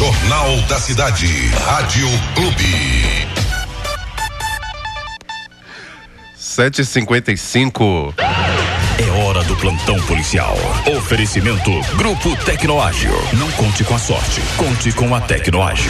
Jornal da Cidade. Rádio Clube. 7h55. É hora do plantão policial. Oferecimento Grupo Tecnoágil. Não conte com a sorte, conte com a Tecnoágil.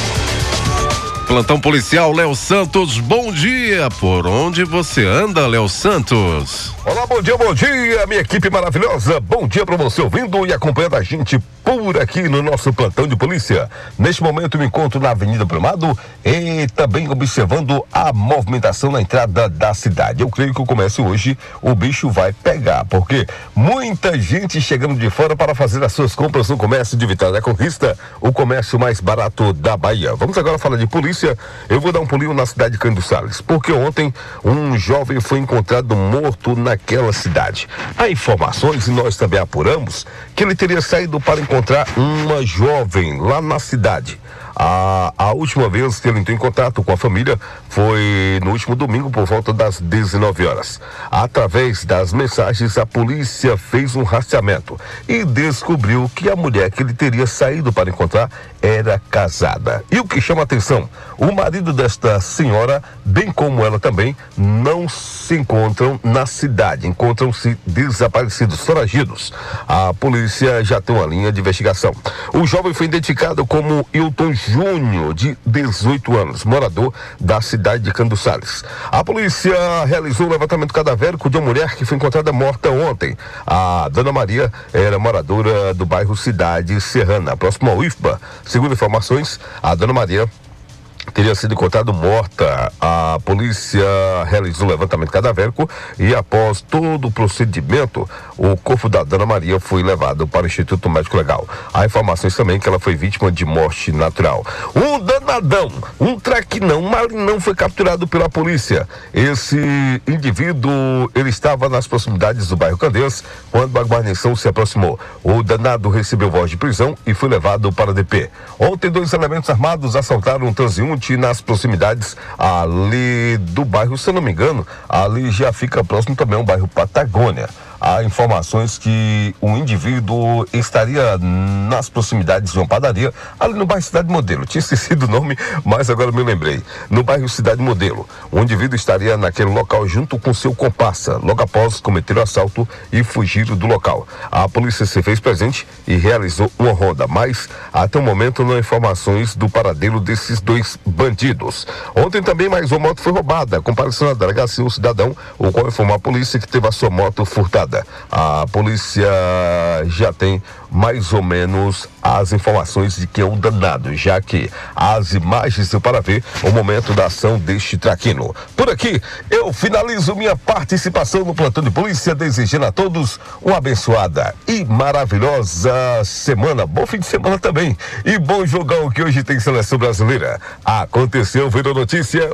Plantão policial, Léo Santos, bom dia. Por onde você anda, Léo Santos? Olá, bom dia, minha equipe maravilhosa. Bom dia para você ouvindo e acompanhando a gente por aqui no nosso plantão de polícia. Neste momento me encontro na Avenida Brumado e também observando a movimentação na entrada da cidade. Eu creio que o comércio hoje, o bicho vai pegar, porque muita gente chegando de fora para fazer as suas compras no comércio de Vitória da Conquista, o comércio mais barato da Bahia. Vamos agora falar de polícia. Eu vou dar um pulinho na cidade de Cândido Sales, porque ontem um jovem foi encontrado morto naquela cidade. Há informações, e nós também apuramos, que ele teria saído para encontrar uma jovem lá na cidade. A última vez que ele entrou em contato com a família foi no último domingo por volta das 19 horas. Através das mensagens, a polícia fez um rastreamento e descobriu que a mulher que ele teria saído para encontrar era casada. E o que chama a atenção, o marido desta senhora, bem como ela também, não se encontram na cidade, encontram-se desaparecidos, foragidos. A polícia já tem uma linha de investigação. O jovem foi identificado como Hilton Júnior, de 18 anos, morador da cidade de Cândido Sales. A polícia realizou um levantamento cadavérico de uma mulher que foi encontrada morta ontem. A dona Maria era moradora do bairro Cidade Serrana, próximo ao IFBA. Segundo informações, a dona Maria teria sido encontrada morta. A polícia realizou o levantamento cadavérico e após todo o procedimento, o corpo da dona Maria foi levado para o Instituto Médico Legal. Há informações também que ela foi vítima de morte natural. Um danadão, um traquinão, um malinão foi capturado pela polícia. Esse indivíduo, ele estava nas proximidades do bairro Candeias quando a guarnição se aproximou. O danado recebeu voz de prisão e foi levado para a DP. Ontem, 2 elementos armados assaltaram um transeunte nas proximidades ali do bairro, se eu não me engano, ali já fica próximo também ao bairro Patagônia. Há informações que um indivíduo estaria nas proximidades de uma padaria, ali no bairro Cidade Modelo. Tinha esquecido o nome, mas agora me lembrei. No bairro Cidade Modelo. O indivíduo estaria naquele local junto com seu comparsa, logo após cometer o assalto e fugir do local. A polícia se fez presente e realizou uma ronda, mas até o momento não há informações do paradeiro desses 2 bandidos. Ontem também mais uma moto foi roubada. Compareceu na delegacia um cidadão, o qual informou à polícia que teve a sua moto furtada. A polícia já tem mais ou menos as informações de quem é o danado, já que as imagens deu para ver o momento da ação deste traquino. Por aqui, eu finalizo minha participação no plantão de polícia, desejando a todos uma abençoada e maravilhosa semana. Bom fim de semana também. E bom jogão que hoje tem seleção brasileira. Aconteceu, virou notícia.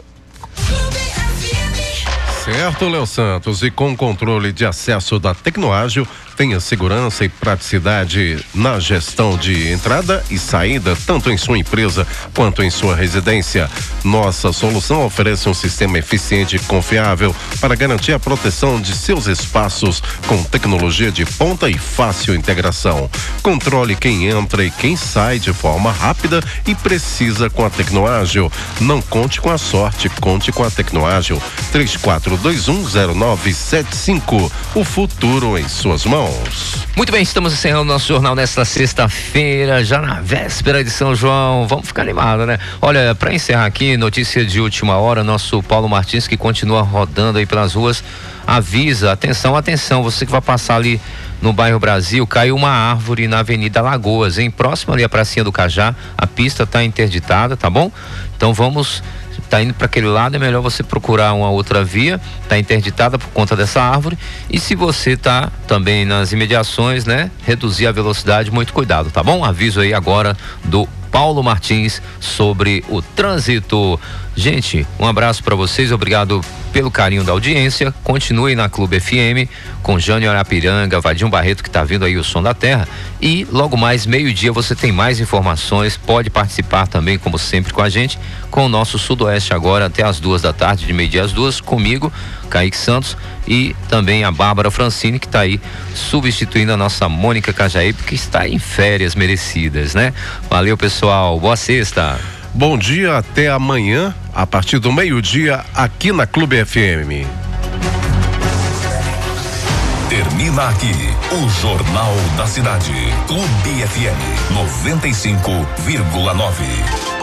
Certo, Léo Santos, e com controle de acesso da Tecnoágil, tenha segurança e praticidade na gestão de entrada e saída, tanto em sua empresa quanto em sua residência. Nossa solução oferece um sistema eficiente e confiável para garantir a proteção de seus espaços com tecnologia de ponta e fácil integração. Controle quem entra e quem sai de forma rápida e precisa com a Tecnoágil. Não conte com a sorte, conte com a Tecnoágil. 34210975. O futuro em suas mãos. Muito bem, estamos encerrando o nosso jornal nesta sexta-feira, já na véspera de São João. Vamos ficar animados, né? Olha, para encerrar aqui, notícia de última hora, nosso Paulo Martins, que continua rodando aí pelas ruas, avisa, atenção, você que vai passar ali no bairro Brasil, caiu uma árvore na Avenida Lagoas, hein? Próximo ali à pracinha do Cajá, a pista está interditada, tá bom? Então tá indo para aquele lado, é melhor você procurar uma outra via, tá interditada por conta dessa árvore, e se você tá também nas imediações, né, reduzir a velocidade, muito cuidado, tá bom? Aviso aí agora do Paulo Martins sobre o trânsito. Gente, um abraço para vocês, obrigado pelo carinho da audiência. Continue na Clube FM com Jânio Arapiranga, Vadinho Barreto, que tá vindo aí o Som da Terra. E logo mais, meio-dia, você tem mais informações. Pode participar também, como sempre, com a gente, com o nosso Sudoeste agora até as 2 da tarde, de meio-dia às 2, comigo, Kaique Santos, e também a Bárbara Francini, que está aí substituindo a nossa Mônica Cajaípe, que está em férias merecidas, né? Valeu, pessoal. Boa sexta. Bom dia, até amanhã, a partir do meio-dia, aqui na Clube FM. Termina aqui o Jornal da Cidade. Clube FM 95,9.